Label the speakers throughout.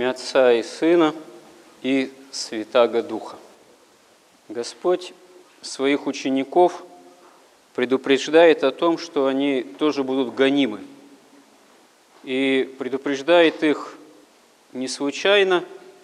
Speaker 1: имя Отца и Сына и Святаго Духа. Господь своих учеников предупреждает о том, что они тоже будут гонимы. И предупреждает их не случайно,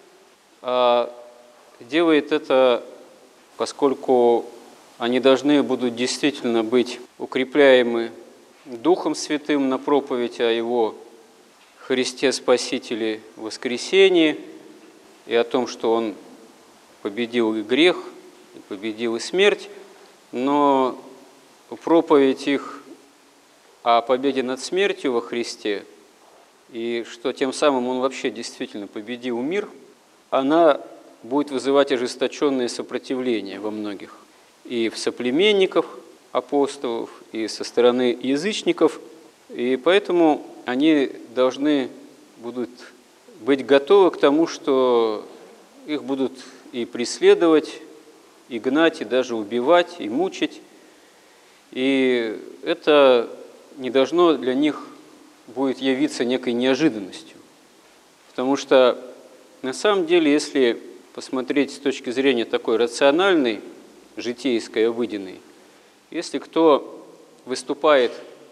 Speaker 1: а делает это, поскольку они должны будут действительно быть укрепляемы Духом Святым на проповедь о Его Христе Спасителе воскресении и о том, что Он победил и грех, и победил и смерть, но проповедь их о победе над смертью во Христе и что тем самым Он вообще действительно победил мир, она будет вызывать ожесточенное сопротивление во многих. И в соплеменников апостолов, и со стороны язычников. И поэтому они должны будут быть готовы к тому, что их будут и преследовать, и гнать, и даже убивать, и мучить. И это не должно для них будет явиться некой неожиданностью. Потому что на самом деле, если посмотреть с точки зрения такой рациональной, житейской, обыденной, если кто выступает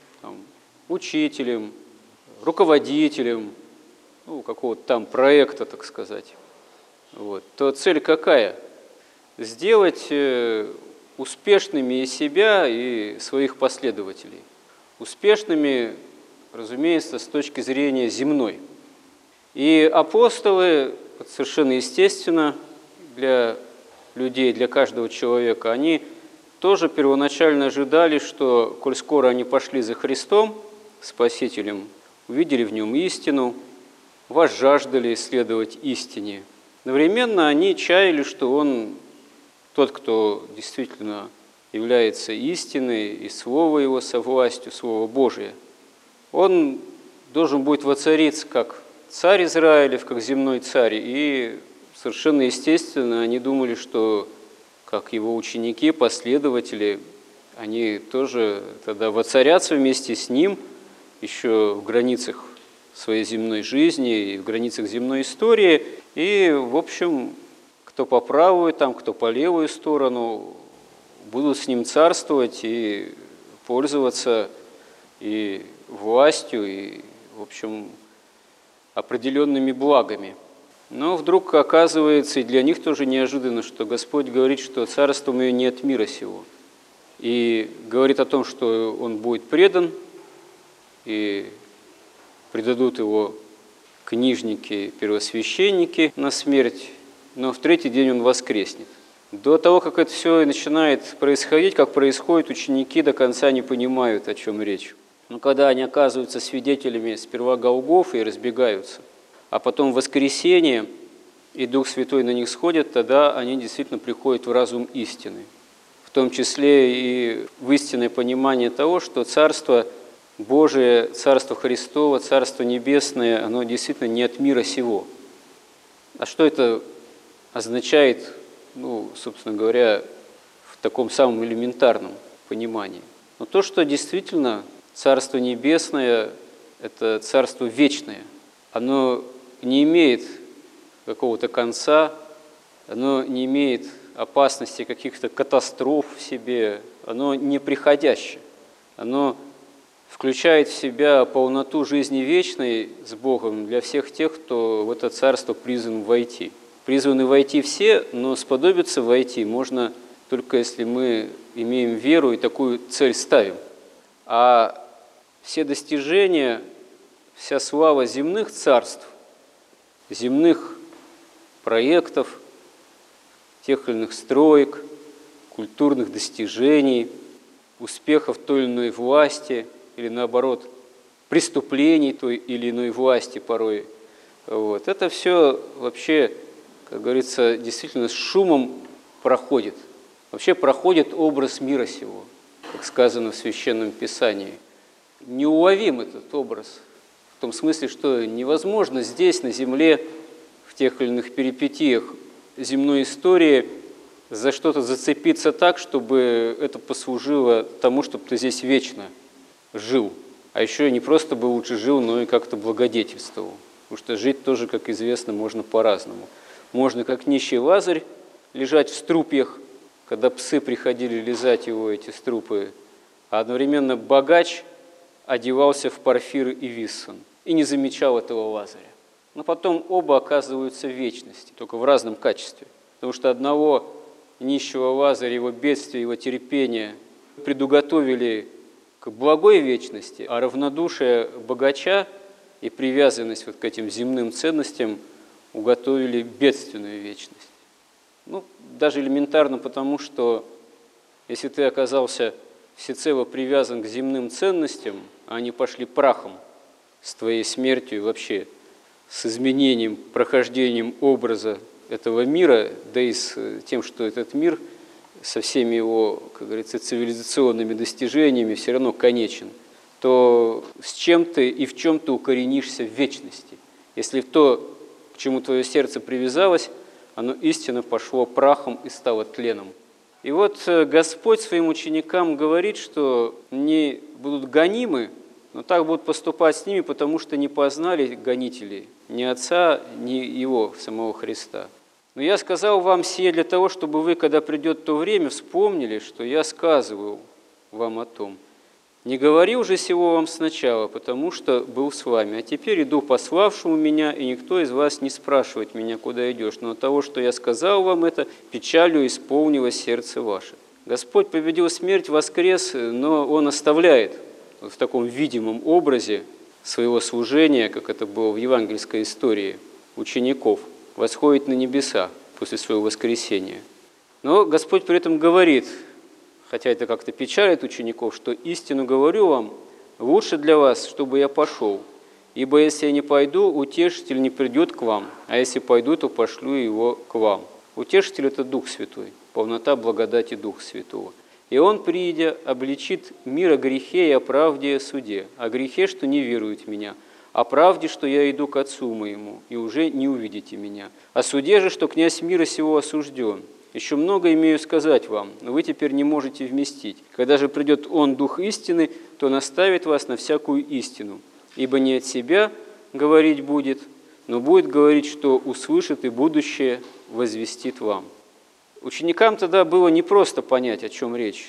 Speaker 1: учителем, руководителем какого-то там проекта, так сказать, то цель какая? Сделать успешными и себя, и своих последователей. Успешными, разумеется, с точки зрения земной. И апостолы, совершенно естественно, для людей, для каждого человека, они тоже первоначально ожидали, что, коль скоро они пошли за Христом, Спасителем, увидели в Нем истину, возжаждали исследовать истине. Одновременно они чаяли, что Он, тот, кто действительно является истиной, и Слово Его со властью, Слово Божие, Он должен будет воцариться как царь Израилев, как земной царь, и совершенно естественно они думали, что как его ученики, последователи, они тоже тогда воцарятся вместе с ним еще в границах своей земной жизни и в границах земной истории. И, в общем, кто по правую, кто по левую сторону, будут с ним царствовать и пользоваться и властью, и, в общем, определенными благами. Но вдруг оказывается, и для них тоже неожиданно, что Господь говорит, что царство мое не от мира сего. И говорит о том, что он будет предан, и предадут его книжники, первосвященники на смерть, но в третий день он воскреснет. До того, как это все начинает происходить, как происходит, ученики до конца не понимают, о чем речь. Но когда они оказываются свидетелями сперва Голгофы и разбегаются, а потом в воскресенье, и Дух Святой на них сходит, тогда они действительно приходят в разум истины. В том числе и в истинное понимание того, что Царство Божие, Царство Христово, Царство Небесное, оно действительно не от мира сего. А что это означает, собственно говоря, в таком самом элементарном понимании? Но то, что действительно Царство Небесное – это Царство вечное, оно не имеет какого-то конца, оно не имеет опасности каких-то катастроф в себе, оно неприходящее, оно включает в себя полноту жизни вечной с Богом для всех тех, кто в это царство призван войти. Призваны войти все, но сподобиться войти можно только если мы имеем веру и такую цель ставим. А все достижения, вся слава земных царств, земных проектов, тех или иных строек, культурных достижений, успехов той или иной власти или, наоборот, преступлений той или иной власти порой. Это все вообще, как говорится, действительно с шумом проходит. Вообще проходит образ мира сего, как сказано в Священном Писании. Неуловим этот образ. В том смысле, что невозможно здесь, на земле, в тех или иных перипетиях земной истории за что-то зацепиться так, чтобы это послужило тому, чтобы ты здесь вечно жил. А еще не просто бы лучше жил, но и как-то благодетельствовал. Потому что жить тоже, как известно, можно по-разному. Можно, как нищий Лазарь, лежать в струпьях, когда псы приходили лизать его, эти струпы, а одновременно богач одевался в парфир и виссон и не замечал этого Лазаря. Но потом оба оказываются в вечности, только в разном качестве. Потому что одного нищего Лазаря, его бедствия, его терпения предуготовили к благой вечности, а равнодушие богача и привязанность вот к этим земным ценностям уготовили бедственную вечность. Ну, даже элементарно потому, что если ты оказался всецело привязан к земным ценностям, а они пошли прахом с твоей смертью и вообще с изменением, прохождением образа этого мира, да и с тем, что этот мир со всеми его, как говорится, цивилизационными достижениями все равно конечен, то с чем ты и в чем ты укоренишься в вечности? Если в то, к чему твое сердце привязалось, оно истинно пошло прахом и стало тленом. И вот Господь своим ученикам говорит, что не будут гонимы, но так будут поступать с ними, потому что не познали гонителей ни Отца, ни Его, самого Христа. Но я сказал вам сие для того, чтобы вы, когда придет то время, вспомнили, что я сказывал вам о том. Не говорил же сего вам сначала, потому что был с вами. А теперь иду пославшему меня, и никто из вас не спрашивает меня, куда идешь. Но от того, что я сказал вам это, печалью исполнилось сердце ваше. Господь победил смерть, воскрес, но Он оставляет в таком видимом образе своего служения, как это было в евангельской истории учеников, восходит на небеса после своего воскресения. Но Господь при этом говорит, хотя это как-то печалит учеников, что истину говорю вам, лучше для вас, чтобы я пошел. Ибо если я не пойду, утешитель не придет к вам, а если пойду, то пошлю его к вам. Утешитель – это Дух Святой, полнота благодати Духа Святого. И Он, придя, обличит мир о грехе и о правде и о суде. О грехе, что не верует в Меня, о правде, что я иду к Отцу Моему, и уже не увидите Меня. О суде же, что князь мира сего осужден. Еще много имею сказать вам, но вы теперь не можете вместить. Когда же придет Он, Дух истины, то наставит вас на всякую истину. Ибо не от себя говорить будет, но будет говорить, что услышит и будущее возвестит вам». Ученикам тогда было непросто понять, о чем речь.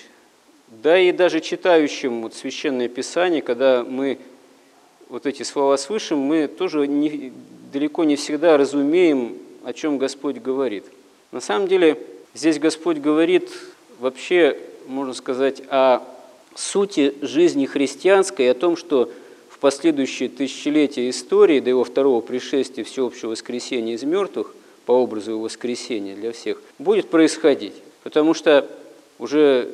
Speaker 1: Да и даже читающим Священное Писание, когда мы вот эти слова слышим, мы тоже далеко не всегда разумеем, о чем Господь говорит. На самом деле, здесь Господь говорит вообще, можно сказать, о сути жизни христианской, о том, что в последующие тысячелетия истории до Его второго пришествия, всеобщего воскресения из мертвых, по образу Его воскресения для всех, будет происходить. Потому что уже,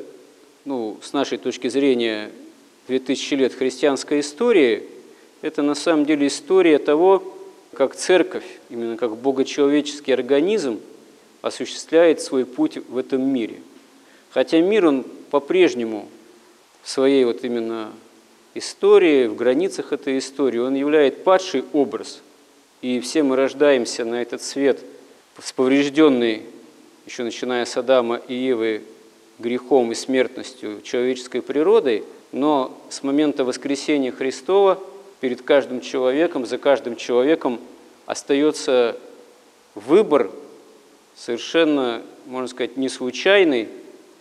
Speaker 1: с нашей точки зрения, 2000 лет христианской истории – это на самом деле история того, как церковь, именно как богочеловеческий организм, осуществляет свой путь в этом мире. Хотя мир, он по-прежнему в своей вот именно истории, в границах этой истории, он являет падший образ. И все мы рождаемся на этот свет с поврежденной, еще начиная с Адама и Евы, грехом и смертностью человеческой природой, но с момента воскресения Христова перед каждым человеком, за каждым человеком остается выбор, совершенно, можно сказать, не случайный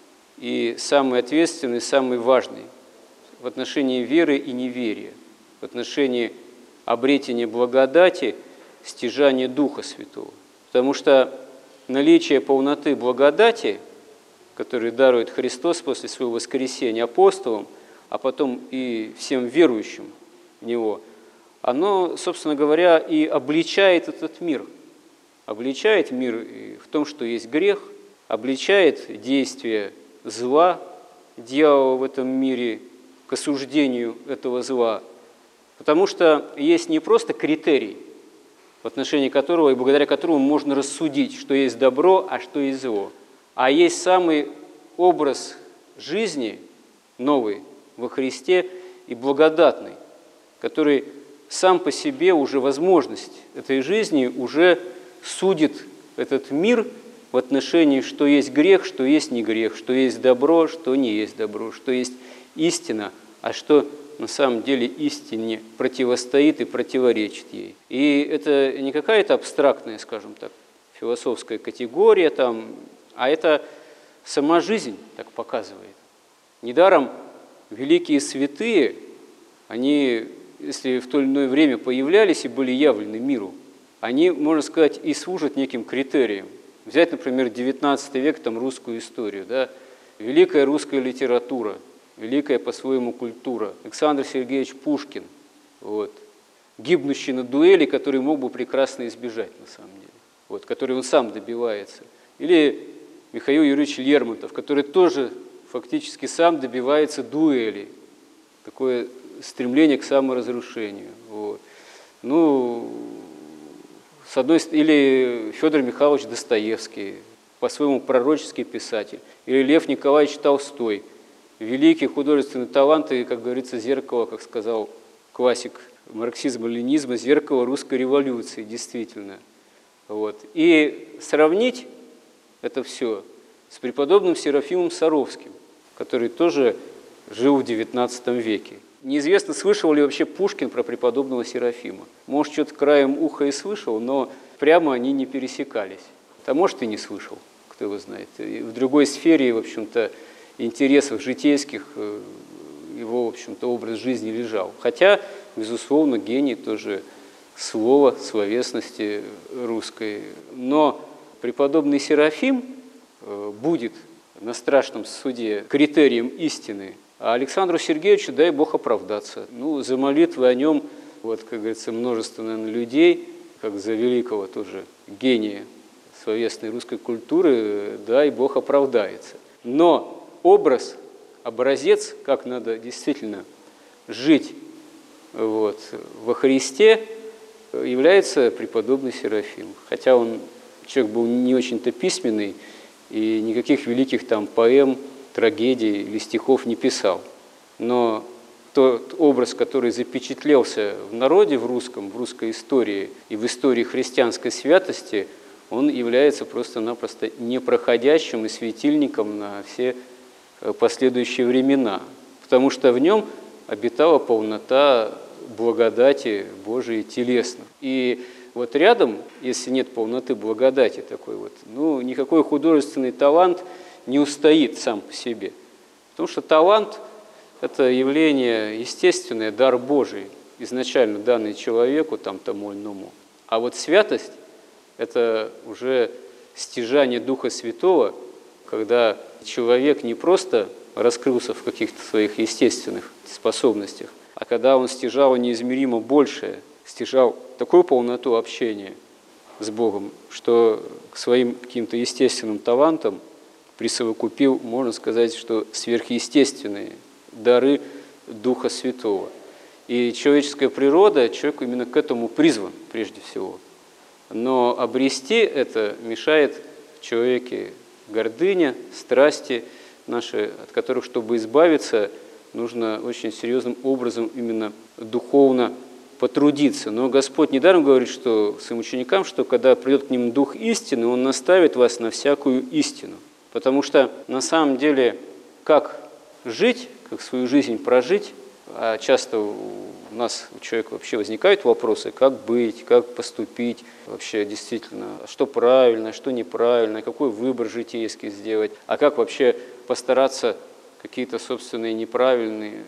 Speaker 1: и самый ответственный, самый важный в отношении веры и неверия, в отношении обретения благодати, стяжания Духа Святого. Потому что наличие полноты благодати, которую дарует Христос после своего воскресения апостолам, а потом и всем верующим в Него, оно, собственно говоря, и обличает этот мир. Обличает мир в том, что есть грех, обличает действие зла, дьявола в этом мире к осуждению этого зла. Потому что есть не просто критерий, в отношении которого и благодаря которому можно рассудить, что есть добро, а что есть зло, а есть самый образ жизни новый во Христе и благодатный, который сам по себе уже возможность этой жизни уже судит этот мир в отношении, что есть грех, что есть не грех, что есть добро, что не есть добро, что есть истина, а что на самом деле истине противостоит и противоречит ей. И это не какая-то абстрактная, скажем так, философская категория, а это сама жизнь так показывает. Недаром великие святые, они, если в то или иное время появлялись и были явлены миру, они, можно сказать, и служат неким критерием. Взять, например, XIX век, русскую историю, да? Великая русская литература, великая по-своему культура, Александр Сергеевич Пушкин, гибнущий на дуэли, который мог бы прекрасно избежать, на самом деле, который он сам добивается. Или Михаил Юрьевич Лермонтов, который тоже фактически сам добивается дуэли, такое стремление к саморазрушению. Или Федор Михайлович Достоевский, по-своему пророческий писатель, или Лев Николаевич Толстой, великий художественный талант и, как говорится, зеркало, как сказал классик марксизма-ленинизма, зеркало русской революции, действительно. И сравнить это все с преподобным Серафимом Саровским, который тоже жил в XIX веке. Неизвестно, слышал ли вообще Пушкин про преподобного Серафима. Может, что-то краем уха и слышал, но прямо они не пересекались. А может, и не слышал, кто его знает. И в другой сфере, в общем-то, интересах житейских его, в общем-то, образ жизни лежал. Хотя, безусловно, гений тоже слова, словесности русской. Но преподобный Серафим будет на страшном суде критерием истины, а Александру Сергеевичу, дай Бог, оправдаться. За молитвы о нем, как говорится, множество, наверное, людей, как за великого тоже гения словесной русской культуры, дай Бог, оправдается. Но образ, образец, как надо действительно жить во Христе, является преподобный Серафим. Хотя он человек был не очень-то письменный и никаких великих поэм, трагедий или стихов не писал. Но тот образ, который запечатлелся в народе, в русской истории и в истории христианской святости, он является просто-напросто непроходящим и светильником на все последующие времена, потому что в нем обитала полнота благодати Божией телесно. И рядом, если нет полноты благодати такой никакой художественный талант не устоит сам по себе. Потому что талант – это явление естественное, дар Божий, изначально данный человеку, тому иному. А святость – это уже стяжание Духа Святого, когда человек не просто раскрылся в каких-то своих естественных способностях, а когда он стяжал неизмеримо большее, стяжал такую полноту общения с Богом, что к своим каким-то естественным талантам присовокупил, можно сказать, что сверхъестественные дары Духа Святого. И человеческая природа, человек именно к этому призван прежде всего. Но обрести это мешает в человеке гордыня, страсти наши, от которых, чтобы избавиться, нужно очень серьезным образом именно духовно потрудиться. Но Господь недаром говорит, что своим ученикам, что когда придет к ним Дух истины, Он наставит вас на всякую истину. Потому что на самом деле, как жить, как свою жизнь прожить, а часто у нас, у человека вообще возникают вопросы, как быть, как поступить, вообще действительно, что правильно, что неправильно, какой выбор житейский сделать, а как вообще постараться какие-то собственные неправильные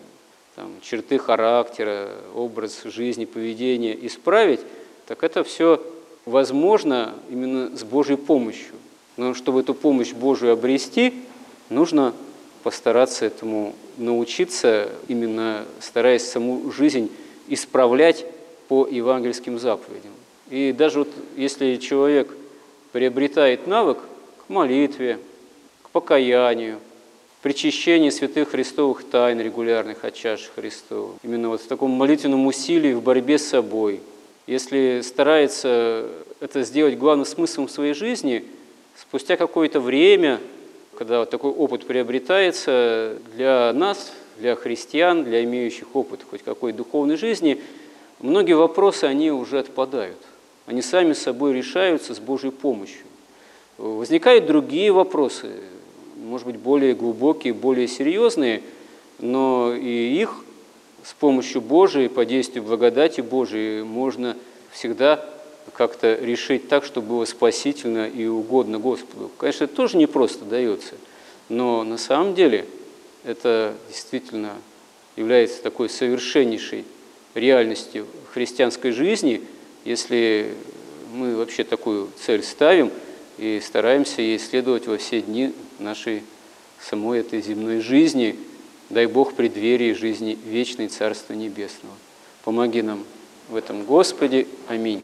Speaker 1: черты характера, образ жизни, поведения исправить, так это все возможно именно с Божьей помощью. Но чтобы эту помощь Божию обрести, нужно постараться этому научиться, именно стараясь саму жизнь исправлять по евангельским заповедям. И даже если человек приобретает навык к молитве, к покаянию, причащению святых христовых тайн регулярных от чаши Христовой, именно в таком молитвенном усилии в борьбе с собой, если старается это сделать главным смыслом своей жизни, спустя какое-то время, когда такой опыт приобретается, для нас, для христиан, для имеющих опыт хоть какой духовной жизни, многие вопросы, они уже отпадают. Они сами собой решаются с Божьей помощью. Возникают другие вопросы, может быть, более глубокие, более серьезные, но и их с помощью Божией, по действию благодати Божией можно всегда как-то решить так, чтобы было спасительно и угодно Господу. Конечно, это тоже непросто дается, но на самом деле это действительно является такой совершеннейшей реальностью христианской жизни, если мы вообще такую цель ставим и стараемся ей следовать во все дни нашей самой этой земной жизни, дай Бог, преддверии жизни вечной Царства Небесного. Помоги нам в этом, Господи. Аминь.